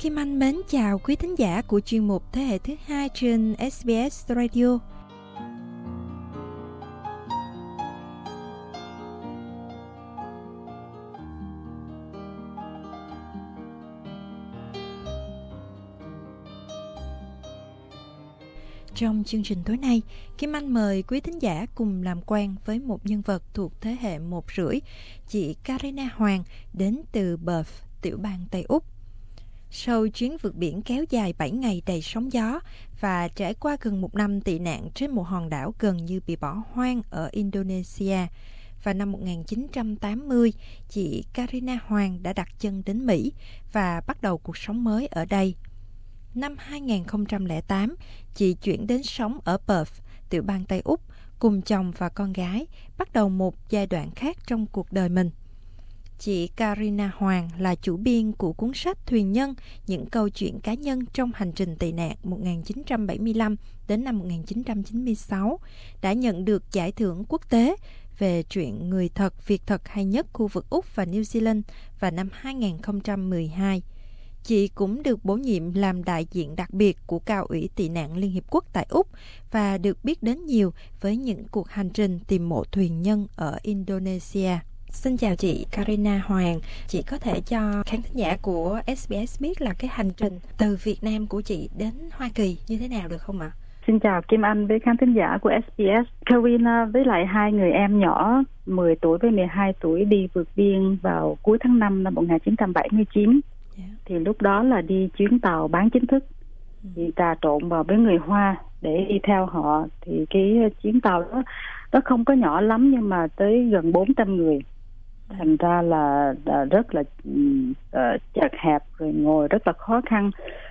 Kim Anh mến chào quý thính giả của chuyên mục Thế hệ thứ hai trên SBS Radio. Trong chương trình tối nay, Kim Anh mời quý thính giả cùng làm quen với một nhân vật thuộc thế hệ 1,5, chị Karina Hoàng đến từ Perth, tiểu bang Tây Úc. Sau chuyến vượt biển kéo dài 7 ngày đầy sóng gió và trải qua gần 1 năm tị nạn trên một hòn đảo gần như bị bỏ hoang ở Indonesia, vào năm 1980, chị Karina Hoàng đã đặt chân đến Mỹ và bắt đầu cuộc sống mới ở đây. Năm 2008, chị chuyển đến sống ở Perth, tiểu bang Tây Úc, cùng chồng và con gái, bắt đầu một giai đoạn khác trong cuộc đời mình. Chị Karina Hoàng là chủ biên của cuốn sách Thuyền Nhân, những câu chuyện cá nhân trong hành trình tị nạn 1975 đến năm 1996, đã nhận được giải thưởng quốc tế về truyện người thật, việc thật hay nhất khu vực Úc và New Zealand vào năm 2012. Chị cũng được bổ nhiệm làm đại diện đặc biệt của Cao ủy Tị nạn Liên Hiệp Quốc tại Úc và được biết đến nhiều với những cuộc hành trình tìm mộ thuyền nhân ở Indonesia. Xin chào chị Karina Hoàng. Chị có thể cho khán thính giả của SBS biết là cái hành trình từ Việt Nam của chị đến Hoa Kỳ như thế nào được không ạ? Xin chào Kim Anh với khán thính giả của SBS. Karina với lại hai người em nhỏ 10 tuổi với 12 tuổi đi vượt biên vào cuối tháng 5 năm 1979. Thì lúc đó là đi chuyến tàu bán chính thức, thì trà trộn vào với người Hoa để đi theo họ. Thì cái chuyến tàu đó nó không có nhỏ lắm nhưng mà tới gần 400 người. Thành ra là rất là chật hẹp, rồi ngồi rất là khó khăn.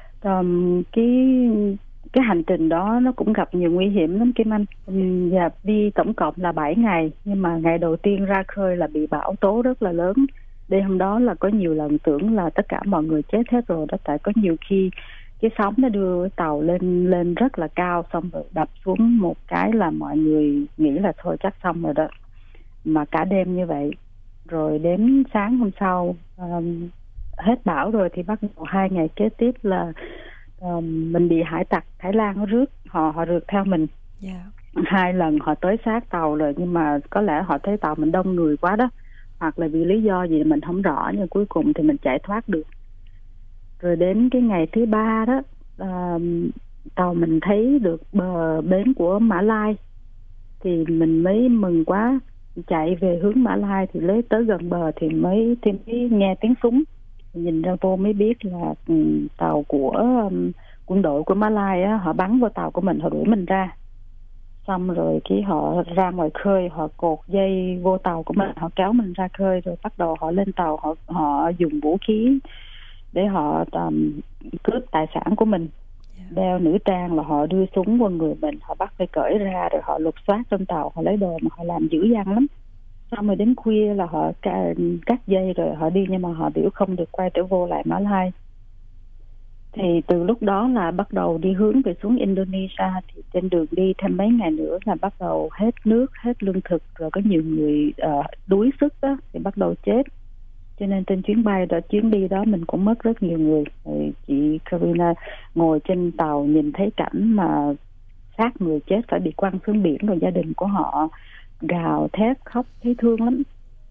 Cái hành trình đó nó cũng gặp nhiều nguy hiểm lắm Kim Anh. Và đi tổng cộng là 7 ngày, nhưng mà ngày đầu tiên ra khơi là bị bão tố rất là lớn. Đêm hôm đó là có nhiều lần tưởng là tất cả mọi người chết hết rồi đó, tại có nhiều khi cái sóng nó đưa tàu lên rất là cao, xong rồi đập xuống một cái là mọi người nghĩ là thôi chắc xong rồi đó. Mà cả đêm như vậy, rồi đến sáng hôm sau hết bão rồi thì bắt đầu 2 ngày kế tiếp là mình bị hải tặc Thái Lan nó rước, họ rượt theo mình. 2 lần họ tới sát tàu rồi, nhưng mà có lẽ họ thấy tàu mình đông người quá đó, hoặc là vì lý do gì mình không rõ, nhưng cuối cùng thì mình chạy thoát được. Rồi đến cái ngày thứ 3 đó, tàu mình thấy được bờ bến của Mã Lai, thì mình mới mừng quá, chạy về hướng Mã Lai. Thì lấy tới gần bờ thì mới nghe tiếng súng, nhìn ra vô mới biết là tàu của quân đội của Mã Lai á, họ bắn vào tàu của mình, họ đuổi mình ra. Xong rồi họ ra ngoài khơi, họ cột dây vô tàu của mình, họ kéo mình ra khơi, rồi bắt đầu họ lên tàu, họ dùng vũ khí để họ cướp tài sản của mình. Đeo nữ trang là họ đưa súng vào người mình, họ bắt phải cởi ra, rồi họ lục soát trong tàu, họ lấy đồ mà họ làm dữ dằn lắm. Xong rồi đến khuya là họ cắt dây rồi họ đi, nhưng mà họ biểu không được quay trở vô lại Mã Lai. Thì từ lúc đó là bắt đầu đi hướng về xuống Indonesia. Thì trên đường đi thêm mấy ngày nữa là bắt đầu hết nước, hết lương thực, rồi có nhiều người đuối sức đó, thì bắt đầu chết. Cho nên trên chuyến đi đó mình cũng mất rất nhiều người. Rồi chị Karina ngồi trên tàu nhìn thấy cảnh mà xác người chết phải bị quăng xuống biển, rồi gia đình của họ gào thét khóc thấy thương lắm.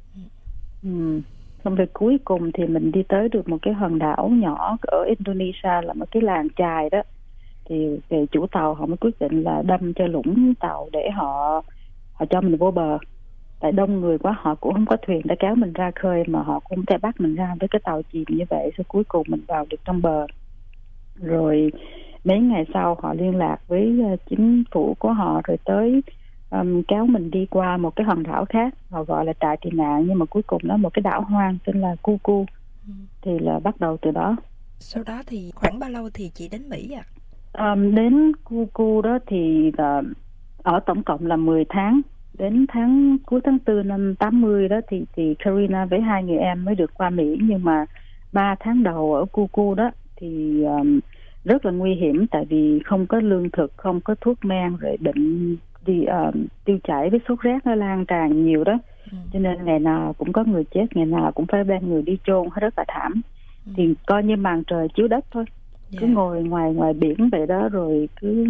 Xong rồi cuối cùng thì mình đi tới được một cái hòn đảo nhỏ ở Indonesia, là một cái làng chài đó. Thì chủ tàu họ mới quyết định là đâm cho lũng tàu để họ cho mình vô bờ. Tại đông người quá, họ cũng không có thuyền để kéo mình ra khơi, mà họ cũng không thể bắt mình ra với cái tàu chìm như vậy. Rồi cuối cùng mình vào được trong bờ. Rồi mấy ngày sau họ liên lạc với chính phủ của họ, rồi tới kéo mình đi qua một cái hòn đảo khác, họ gọi là trại tị nạn, nhưng mà cuối cùng nó một cái đảo hoang tên là Kuku. Thì là bắt đầu từ đó. Sau đó thì khoảng bao lâu thì chị đến Mỹ ạ? Đến Kuku đó thì ở tổng cộng là 10 tháng. Đến cuối tháng 4 năm 80 đó thì Karina với hai người em mới được qua Mỹ. Nhưng mà 3 tháng đầu ở Kuku đó thì rất là nguy hiểm, tại vì không có lương thực, không có thuốc men, rồi bệnh tiêu chảy với sốt rét nó lan tràn nhiều đó. Cho nên ngày nào cũng có người chết, ngày nào cũng phải đem người đi chôn, rất là thảm. thì coi như màn trời chiếu đất thôi. Cứ ngồi ngoài biển vậy đó, rồi cứ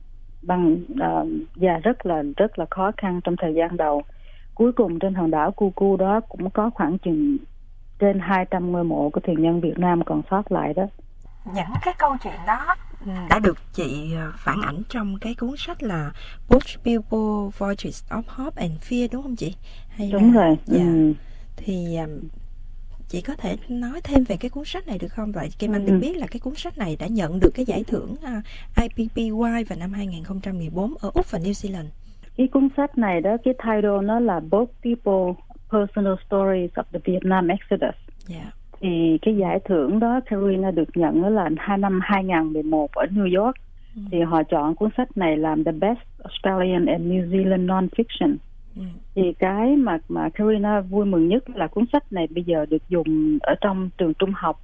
và rất là khó khăn trong thời gian đầu. Cuối cùng trên hòn đảo Cucu đó cũng có khoảng chừng trên 200 ngôi mộ của thuyền nhân Việt Nam còn sót lại đó. Những cái câu chuyện đó đã được chị phản ảnh trong cái cuốn sách là Boat People Voyages of Hope and Fear, đúng không chị? Đúng rồi. Thì chị có thể nói thêm về cái cuốn sách này được không? Vậy Kim Anh được biết là cái cuốn sách này đã nhận được cái giải thưởng IPPY vào năm 2014 ở Úc và New Zealand. Cái cuốn sách này đó, cái title nó là Boat People Personal Stories of the Vietnam Exodus. Thì cái giải thưởng đó Carina được nhận đó là năm 2011 ở New York. Thì họ chọn cuốn sách này làm the best Australian and New Zealand non-fiction. Thì cái mà Carina vui mừng nhất là cuốn sách này bây giờ được dùng ở trong trường trung học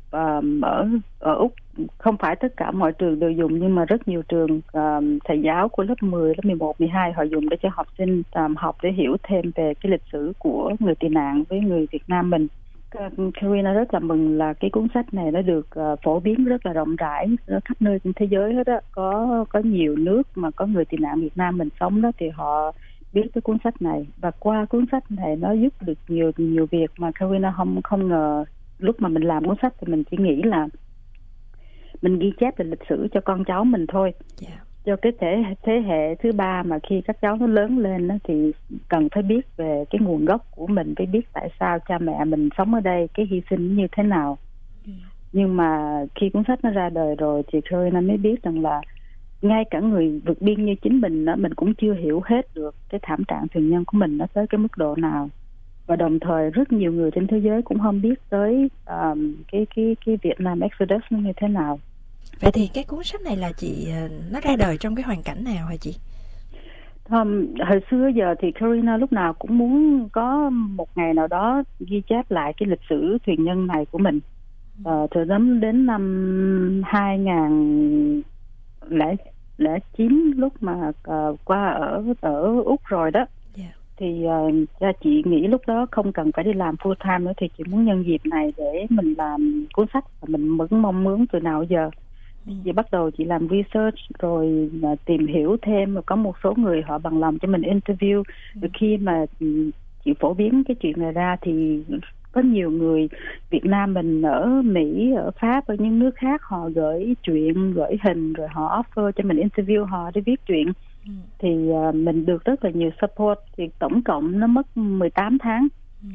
ở Úc. Không phải tất cả mọi trường đều dùng, nhưng mà rất nhiều trường thầy giáo của lớp 10, lớp 11, 12 họ dùng để cho học sinh học để hiểu thêm về cái lịch sử của người tị nạn với người Việt Nam mình. Carina rất là mừng là cái cuốn sách này nó được phổ biến rất là rộng rãi khắp nơi trên thế giới hết á. Có nhiều nước mà có người tị nạn Việt Nam mình sống đó thì họ biết cái cuốn sách này, và qua cuốn sách này nó giúp được nhiều việc mà Carina không ngờ. Lúc mà mình làm cuốn sách thì mình chỉ nghĩ là mình ghi chép về lịch sử cho con cháu mình thôi, cho cái thế hệ thứ ba, mà khi các cháu nó lớn lên đó, thì cần phải biết về cái nguồn gốc của mình, phải biết tại sao cha mẹ mình sống ở đây, cái hy sinh như thế nào. Nhưng mà khi cuốn sách nó ra đời rồi thì Carina mới biết rằng là ngay cả người vượt biên như chính mình đó, mình cũng chưa hiểu hết được cái thảm trạng thuyền nhân của mình nó tới cái mức độ nào. Và đồng thời rất nhiều người trên thế giới cũng không biết tới cái Vietnam Exodus nó như thế nào. Vậy thì cái cuốn sách này là chị nó ra đời trong cái hoàn cảnh nào hả chị? Hồi xưa giờ thì Carina lúc nào cũng muốn có một ngày nào đó ghi chép lại cái lịch sử thuyền nhân này của mình. Từ đến năm 2009 lúc mà qua ở Úc rồi đó. Thì cha chị nghĩ lúc đó không cần phải đi làm full time nữa, thì chị muốn nhân dịp này để mình làm cuốn sách, và mình vẫn mong muốn từ nào giờ. Chị bắt đầu chị làm research rồi tìm hiểu thêm, và có một số người họ bằng lòng cho mình interview. Rồi khi mà chị phổ biến cái chuyện này ra thì có nhiều người Việt Nam mình ở Mỹ, ở Pháp, ở những nước khác họ gửi chuyện, gửi hình, rồi họ offer cho mình interview họ để viết chuyện. Thì mình được rất là nhiều support. Thì tổng cộng nó mất 18 tháng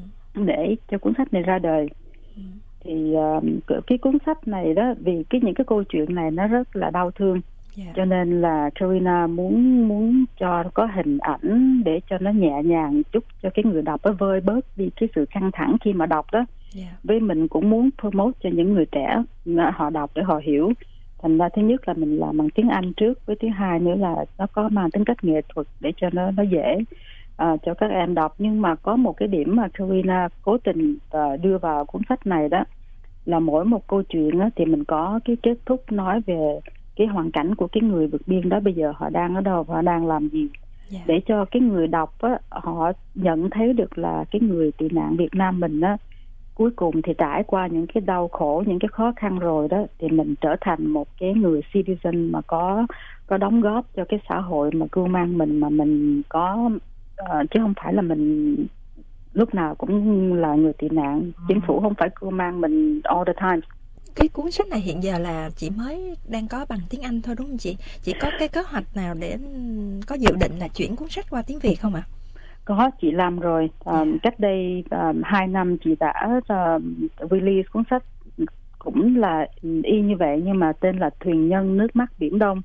để cho cuốn sách này ra đời. Thì cái cuốn sách này đó, vì những cái câu chuyện này nó rất là đau thương, cho nên là Carina muốn cho có hình ảnh để cho nó nhẹ nhàng chút, cho cái người đọc nó vơi bớt đi cái sự căng thẳng khi mà đọc đó. Với mình cũng muốn promote cho những người trẻ họ đọc để họ hiểu. Thành ra thứ nhất là mình làm bằng tiếng Anh trước, với thứ hai nữa là nó có mang tính cách nghệ thuật để cho nó dễ cho các em đọc. Nhưng mà có một cái điểm mà Carina cố tình đưa vào cuốn sách này đó, là mỗi một câu chuyện đó, thì mình có cái kết thúc nói về cái hoàn cảnh của cái người vượt biên đó bây giờ họ đang ở đâu, họ đang làm gì, để cho cái người đọc á, họ nhận thấy được là cái người tị nạn Việt Nam mình á, cuối cùng thì trải qua những cái đau khổ, những cái khó khăn rồi đó, thì mình trở thành một cái người citizen mà có đóng góp cho cái xã hội mà cưu mang mình, mà mình có chứ không phải là mình lúc nào cũng là người tị nạn. Chính phủ không phải cưu mang mình all the time. Cái cuốn sách này hiện giờ là chị mới đang có bằng tiếng Anh thôi đúng không chị? Chị có cái kế hoạch nào để có dự định là chuyển cuốn sách qua tiếng Việt không ạ? Có, chị làm rồi. Cách đây 2 năm chị đã release cuốn sách cũng là y như vậy, nhưng mà tên là Thuyền nhân nước mắt Biển Đông.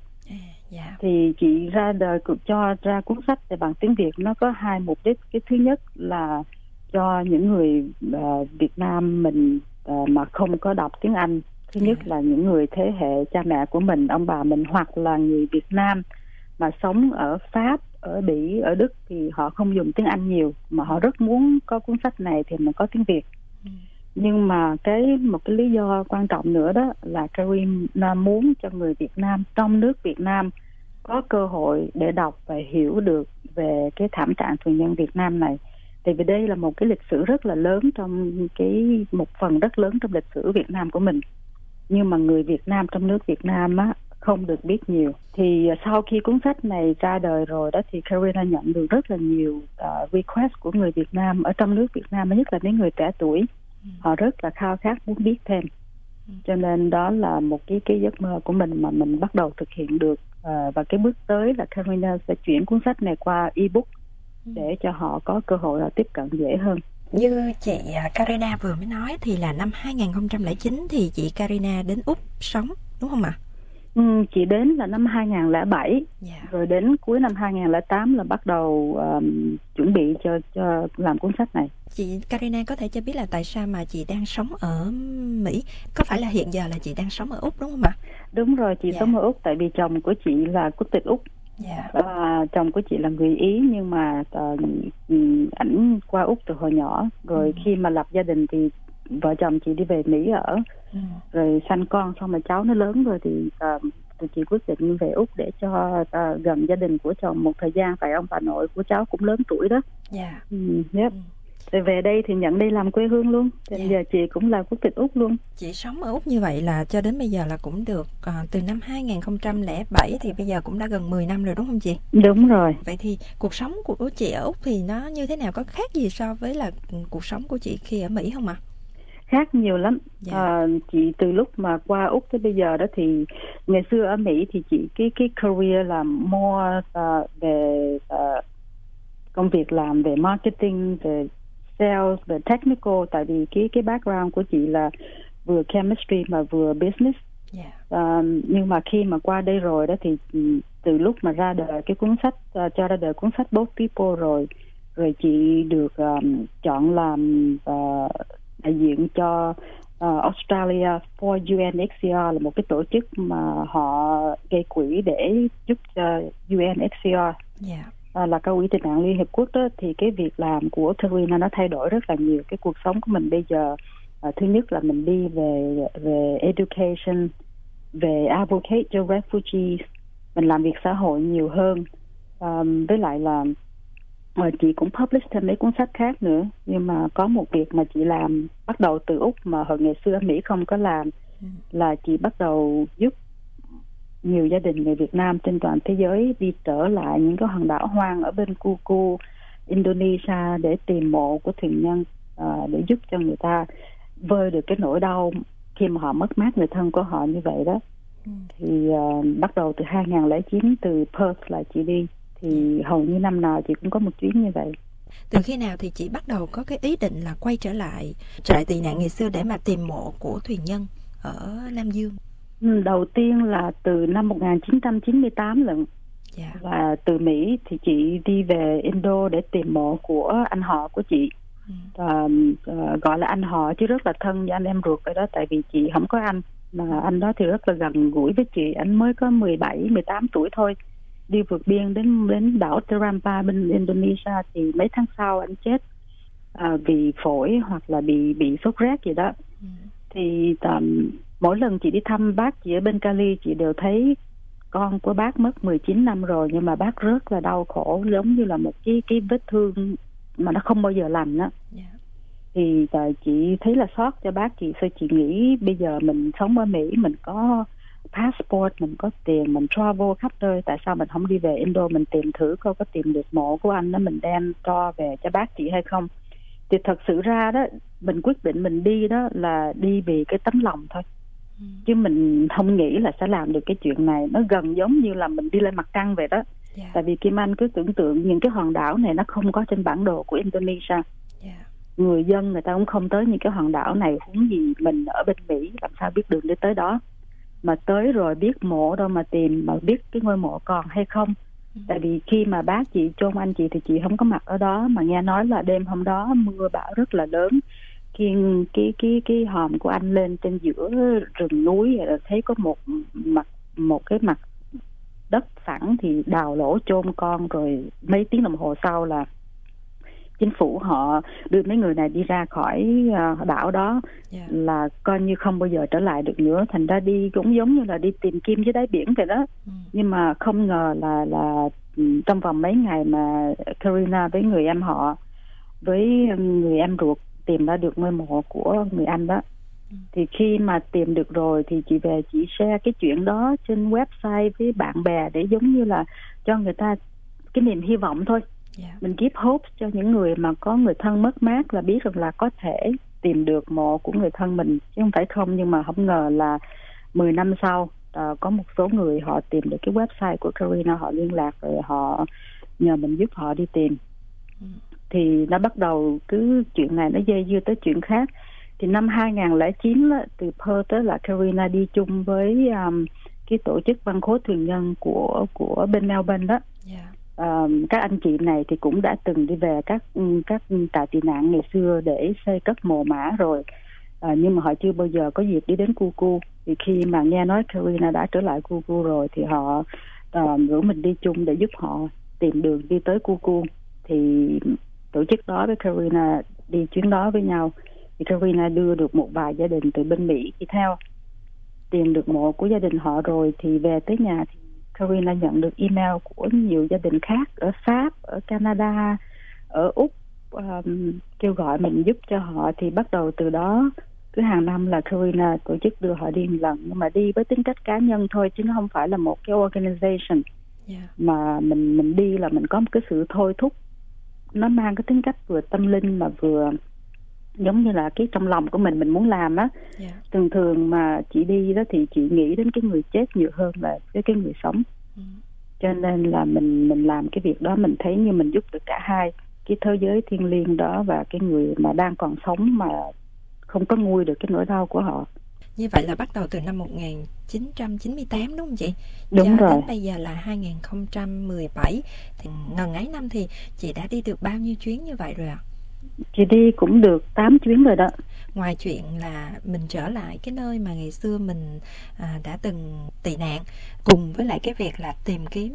Thì chị ra đời cho ra cuốn sách để bằng tiếng Việt. Nó có hai mục đích. Cái thứ nhất là cho những người Việt Nam mình mà không có đọc tiếng Anh. Thứ nhất là những người thế hệ cha mẹ của mình, ông bà mình, hoặc là người Việt Nam mà sống ở Pháp, ở Bỉ, ở Đức, thì họ không dùng tiếng Anh nhiều, mà họ rất muốn có cuốn sách này thì mình có tiếng Việt. Nhưng mà một cái lý do quan trọng nữa đó là Carina muốn cho người Việt Nam trong nước Việt Nam có cơ hội để đọc và hiểu được về cái thảm trạng thuyền nhân Việt Nam này. Tại vì đây là một cái lịch sử rất là lớn một phần rất lớn trong lịch sử Việt Nam của mình. Nhưng mà người Việt Nam trong nước Việt Nam á không được biết nhiều. Thì sau khi cuốn sách này ra đời rồi đó thì Carina nhận được rất là nhiều request của người Việt Nam ở trong nước Việt Nam, nhất là những người trẻ tuổi. Họ rất là khao khát muốn biết thêm. Cho nên đó là một cái giấc mơ của mình mà mình bắt đầu thực hiện được. Và cái bước tới là Carina sẽ chuyển cuốn sách này qua ebook để cho họ có cơ hội là tiếp cận dễ hơn. Như chị Carina vừa mới nói thì là năm 2009 thì chị Carina đến Úc sống, đúng không ạ? Chị đến là năm 2007, rồi đến cuối năm 2008 là bắt đầu chuẩn bị cho làm cuốn sách này. Chị Carina có thể cho biết là tại sao mà chị đang sống ở Mỹ? Có phải là hiện giờ là chị đang sống ở Úc đúng không ạ? Đúng rồi, chị sống ở Úc tại vì chồng của chị là quốc tịch Úc. Chồng của chị là người Ý nhưng mà ảnh qua Úc từ hồi nhỏ. Rồi khi mà lập gia đình thì vợ chồng chị đi về Mỹ ở. Rồi sanh con xong mà cháu nó lớn rồi thì tụi chị quyết định về Úc để cho gần gia đình của chồng một thời gian, tại ông bà nội của cháu cũng lớn tuổi đó. Rồi về đây thì nhận đây làm quê hương luôn. Thì giờ chị cũng là quốc tịch Úc luôn. Chị sống ở Úc như vậy là cho đến bây giờ là cũng được từ năm 2007 thì bây giờ cũng đã gần 10 năm rồi đúng không chị? Đúng rồi. Vậy thì cuộc sống của chị ở Úc thì nó như thế nào, có khác gì so với là cuộc sống của chị khi ở Mỹ không ạ? Khác nhiều lắm. Chị từ lúc mà qua Úc tới bây giờ đó thì ngày xưa ở Mỹ thì chị cái career là more về công việc làm về marketing, về sales, về technical, tại vì cái background của chị là vừa chemistry mà vừa business. Nhưng mà khi mà qua đây rồi đó thì từ lúc mà ra đời cái cuốn sách cho ra đời cuốn sách Both People rồi chị được chọn làm đại diện cho Australia for UNHCR, là một cái tổ chức mà họ gây quỹ để giúp cho UNHCR, là cao ủy tị nạn Liên Hiệp Quốc đó. Thì cái việc làm của Carina nó thay đổi rất là nhiều cái cuộc sống của mình bây giờ. Thứ nhất là mình đi về education, về advocate cho refugees, mình làm việc xã hội nhiều hơn. Với lại là chị cũng publish thêm mấy cuốn sách khác nữa. Nhưng mà có một việc mà chị làm bắt đầu từ Úc mà hồi ngày xưa ở Mỹ không có làm, là chị bắt đầu giúp nhiều gia đình người Việt Nam trên toàn thế giới đi trở lại những cái hòn đảo hoang ở bên Kuku, Indonesia để tìm mộ của thuyền nhân, để giúp cho người ta vơi được cái nỗi đau khi mà họ mất mát người thân của họ như vậy đó. Thì bắt đầu từ 2009 từ Perth là chị đi, thì hầu như năm nào chị cũng có một chuyến như vậy. Từ khi nào thì chị bắt đầu có cái ý định là quay trở lại trại tị nạn ngày xưa để mà tìm mộ của thuyền nhân ở Nam Dương? Đầu tiên là từ năm 1998 lận. Và từ Mỹ thì chị đi về Indo để tìm mộ của anh họ của chị. Gọi là anh họ chứ rất là thân với anh em ruột rồi đó, tại vì chị không có anh, mà anh đó thì rất là gần gũi với chị. Anh mới có 17-18 tuổi thôi, đi vượt biên đến đảo Terampa bên Indonesia, thì mấy tháng sau anh chết vì phổi hoặc là bị sốt rét gì đó. Thì mỗi lần chị đi thăm bác chị ở bên Cali, chị đều thấy con của bác mất 19 năm rồi, nhưng mà bác rất là đau khổ, giống như là một cái vết thương mà nó không bao giờ lành á. Thì chị thấy là xót cho bác chị. Sao chị nghĩ bây giờ mình sống ở Mỹ, mình có passport, mình có tiền, mình travel khắp nơi, tại sao mình không đi về Indo mình tìm thử coi có tìm được mộ của anh đó, mình đem cho về cho bác chị hay không. Thì thật sự ra đó, mình quyết định mình đi đó là đi vì cái tấm lòng thôi, chứ mình không nghĩ là sẽ làm được cái chuyện này. Nó gần giống như là mình đi lên mặt trăng vậy đó. Tại vì Kim Anh cứ tưởng tượng những cái hòn đảo này nó không có trên bản đồ của Indonesia. Người dân người ta cũng không tới những cái hòn đảo này, huống gì mình ở bên Mỹ làm sao biết đường để tới đó. Mà tới rồi biết mộ đâu mà tìm, mà biết cái ngôi mộ còn hay không. Tại vì khi mà bác chị chôn anh chị thì chị không có mặt ở đó, mà nghe nói là đêm hôm đó mưa bão rất là lớn. Khi cái hòm của anh lên trên giữa rừng núi, thấy có một cái mặt đất phẳng thì đào lỗ chôn con. Rồi mấy tiếng đồng hồ sau là chính phủ họ đưa mấy người này đi ra khỏi đảo đó, là coi như không bao giờ trở lại được nữa. Thành ra đi cũng giống như là đi tìm kim dưới đáy biển vậy đó. Nhưng mà không ngờ là trong vòng mấy ngày mà Carina với người em họ với người em ruột tìm ra được ngôi mộ của người anh đó. Thì khi mà tìm được rồi thì chị về chị share cái chuyện đó trên website với bạn bè để giống như là cho người ta cái niềm hy vọng thôi. Mình give hope cho những người mà có người thân mất mát là biết rằng là có thể tìm được mộ của người thân mình chứ không phải không. Nhưng mà không ngờ là 10 năm sau có một số người họ tìm được cái website của Karina, họ liên lạc rồi họ nhờ mình giúp họ đi tìm. Thì nó bắt đầu cứ chuyện này nó dây dưa tới chuyện khác. Thì năm 2009 đó, từ Perth đó là Karina đi chung với cái tổ chức văn khố thuyền nhân của bên Melbourne đó. Các anh chị này thì cũng đã từng đi về các trại tị nạn ngày xưa để xây cất mồ mả rồi, nhưng mà họ chưa bao giờ có dịp đi đến Kuku. Thì khi mà nghe nói Karina đã trở lại Kuku rồi thì họ rủ mình đi chung để giúp họ tìm đường đi tới Kuku. Thì tổ chức đó với Karina đi chuyến đó với nhau. Thì Karina đưa được một vài gia đình từ bên Mỹ đi theo, tìm được mộ của gia đình họ rồi thì về tới nhà thì Karina nhận được email của nhiều gia đình khác ở Pháp, ở Canada, ở Úc kêu gọi mình giúp cho họ. Thì bắt đầu từ đó cứ hàng năm là Karina tổ chức đưa họ đi một lần, nhưng mà đi với tính cách cá nhân thôi chứ nó không phải là một cái organization. Mà mình đi là mình có một cái sự thôi thúc, nó mang cái tính cách vừa tâm linh mà vừa giống như là cái trong lòng của mình muốn làm á. Thường mà chị đi đó thì chị nghĩ đến cái người chết nhiều hơn là cái người sống. Cho nên là mình làm cái việc đó, mình thấy như mình giúp được cả hai, cái thế giới thiêng liêng đó và cái người mà đang còn sống mà không có nguôi được cái nỗi đau của họ. Như vậy là bắt đầu từ năm 1998 đúng không chị? Đúng rồi. Đến bây giờ là 2017. Thì ngần ấy năm thì chị đã đi được bao nhiêu chuyến như vậy rồi ạ? Chị đi cũng được 8 chuyến rồi đó. Ngoài chuyện là mình trở lại cái nơi mà ngày xưa mình đã từng tị nạn, cùng với lại cái việc là tìm kiếm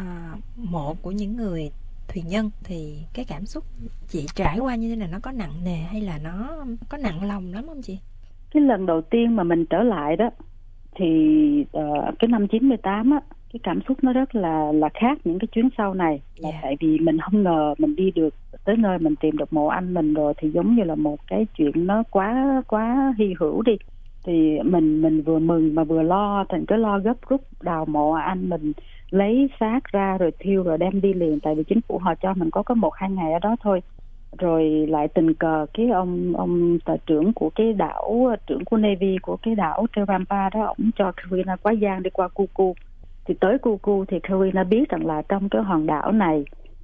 mộ của những người thuyền nhân, thì cái cảm xúc chị trải qua như thế này nó có nặng nề hay là nó có nặng lòng lắm không chị? Cái lần đầu tiên mà mình trở lại đó thì cái năm 98 á, cái cảm xúc nó rất là khác những cái chuyến sau này. Là tại vì mình không ngờ mình đi được tới nơi mình tìm được mộ anh mình rồi, thì giống như là một cái chuyện nó quá hy hữu đi. Thì mình vừa mừng mà vừa lo, thành cái lo gấp rút đào mộ anh mình, lấy xác ra rồi thiêu rồi đem đi liền, tại vì chính phủ họ cho mình có 1-2 ngày ở đó thôi. Rồi lại tình cờ cái ông tòa trưởng của cái đảo, trưởng của Navy của cái đảo Terampa đó, ổng cho Karina quá giang đi qua Kuku. Thì tới Kuku thì Karina biết rằng là trong cái hòn đảo này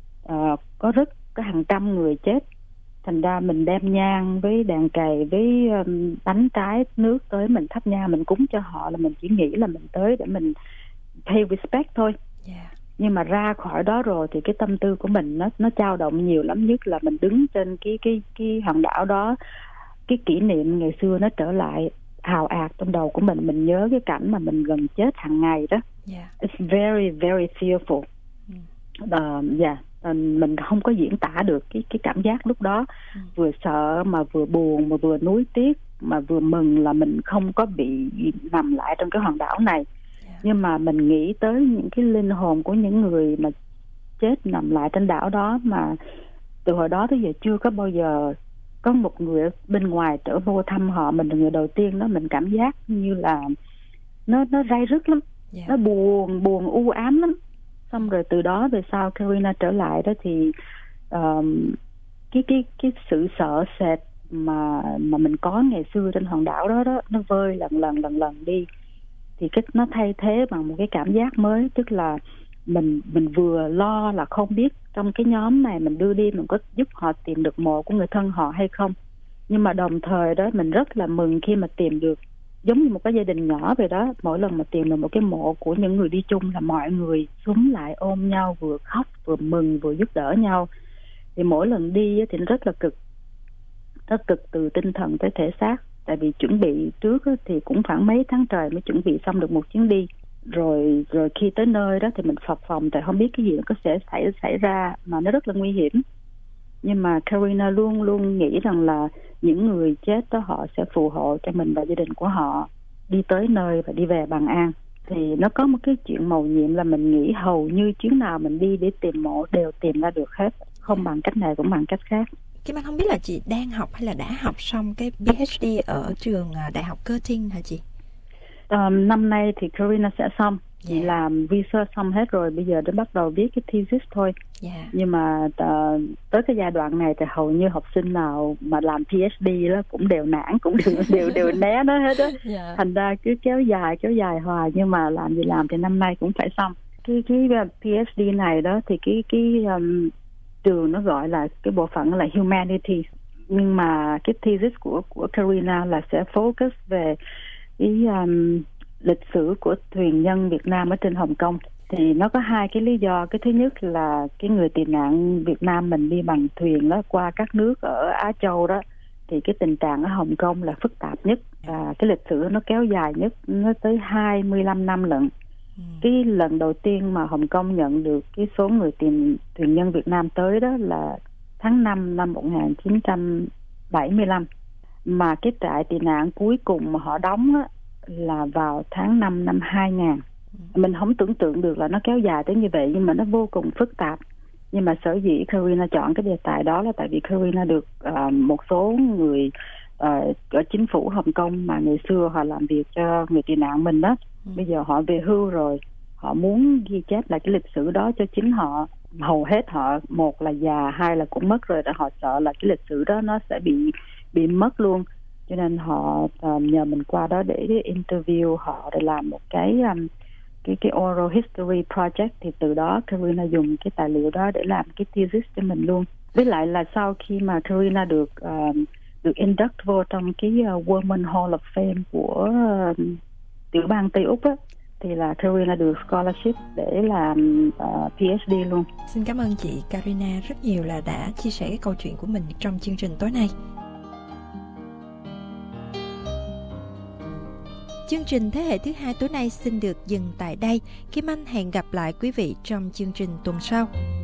có hàng trăm người chết. Thành ra mình đem nhang với đèn cày với bánh trái nước tới, mình thắp nhang mình cúng cho họ, là mình chỉ nghĩ là mình tới để mình pay respect thôi. Nhưng mà ra khỏi đó rồi thì cái tâm tư của mình nó dao động nhiều lắm. Nhất là mình đứng trên cái hòn đảo đó, cái kỷ niệm ngày xưa nó trở lại ào ạt trong đầu của mình nhớ cái cảnh mà mình gần chết hàng ngày đó. It's very very fearful. Mình không có diễn tả được cái cảm giác lúc đó. Vừa sợ mà vừa buồn mà vừa nuối tiếc mà vừa mừng là mình không có bị nằm lại trong cái hòn đảo này. Nhưng mà mình nghĩ tới những cái linh hồn của những người mà chết nằm lại trên đảo đó, mà từ hồi đó tới giờ chưa có bao giờ có một người ở bên ngoài trở vô thăm họ. Mình là người đầu tiên đó, mình cảm giác như là nó ray rứt lắm. Nó buồn u ám lắm. Xong rồi từ đó về sau Karina trở lại đó thì cái sự sợ sệt mà mình có ngày xưa trên hòn đảo đó nó vơi lần đi. Thì nó thay thế bằng một cái cảm giác mới, tức là mình vừa lo là không biết trong cái nhóm này mình đưa đi mình có giúp họ tìm được mộ của người thân họ hay không, nhưng mà đồng thời đó mình rất là mừng khi mà tìm được, giống như một cái gia đình nhỏ vậy đó. Mỗi lần mà tìm được một cái mộ của những người đi chung là mọi người xúm lại ôm nhau, vừa khóc vừa mừng vừa giúp đỡ nhau. Thì mỗi lần đi thì nó rất là cực, nó cực từ tinh thần tới thể xác. Tại vì chuẩn bị trước thì cũng khoảng mấy tháng trời mới chuẩn bị xong được một chuyến đi. Rồi khi tới nơi đó thì mình phập phồng, tại không biết cái gì nó có sẽ xảy ra, mà nó rất là nguy hiểm. Nhưng mà Karina luôn luôn nghĩ rằng là những người chết đó họ sẽ phù hộ cho mình và gia đình của họ đi tới nơi và đi về bằng an. Thì nó có một cái chuyện mầu nhiệm là mình nghĩ hầu như chuyến nào mình đi để tìm mộ đều tìm ra được hết, không bằng cách này cũng bằng cách khác. Kim Anh không biết là chị đang học hay là đã học xong cái PhD ở trường Đại học Curtin hả chị? Năm nay thì Karina sẽ xong. Chị làm research xong hết rồi, bây giờ đến bắt đầu viết cái thesis thôi. Nhưng mà tới cái giai đoạn này thì hầu như học sinh nào mà làm PhD đó cũng đều nản, cũng đều né nó hết đó. Thành ra cứ kéo dài hoài, nhưng mà làm gì làm thì năm nay cũng phải xong. Cái PhD này đó thì cái trường nó gọi là cái bộ phận là Humanities, nhưng mà cái thesis của Karina là sẽ focus về cái lịch sử của thuyền nhân Việt Nam ở trên Hồng Kông. Thì nó có hai cái lý do. Cái thứ nhất là cái người tị nạn Việt Nam mình đi bằng thuyền đó qua các nước ở Á Châu đó, thì cái tình trạng ở Hồng Kông là phức tạp nhất, và cái lịch sử nó kéo dài nhất, nó tới 25 năm lận. Cái lần đầu tiên mà Hồng Kông nhận được cái số người thuyền nhân Việt Nam tới đó là tháng 5 năm 1975, mà cái trại tị nạn cuối cùng mà họ đóng á, là vào tháng 5 năm 2000. Mình không tưởng tượng được là nó kéo dài tới như vậy, nhưng mà nó vô cùng phức tạp. Nhưng mà sở dĩ Karina chọn cái đề tài đó là tại vì Karina được một số người ở chính phủ Hồng Kông mà ngày xưa họ làm việc cho người tị nạn mình đó, bây giờ họ về hưu rồi, họ muốn ghi chép lại cái lịch sử đó cho chính họ. Hầu hết họ, một là già, hai là cũng mất rồi, họ sợ là cái lịch sử đó nó sẽ bị mất luôn, cho nên họ nhờ mình qua đó để interview họ, để làm một cái oral history project. Thì từ đó Karina dùng cái tài liệu đó để làm cái thesis cho mình luôn. Với lại là sau khi mà Karina được induct vô trong cái Women Hall of Fame của tiểu bang Tây Úc á, thì là Karina được scholarship để làm PhD luôn. Xin cảm ơn chị Karina rất nhiều là đã chia sẻ cái câu chuyện của mình trong chương trình tối nay. Chương trình Thế hệ thứ hai tối nay xin được dừng tại đây. Kim Anh hẹn gặp lại quý vị trong chương trình tuần sau.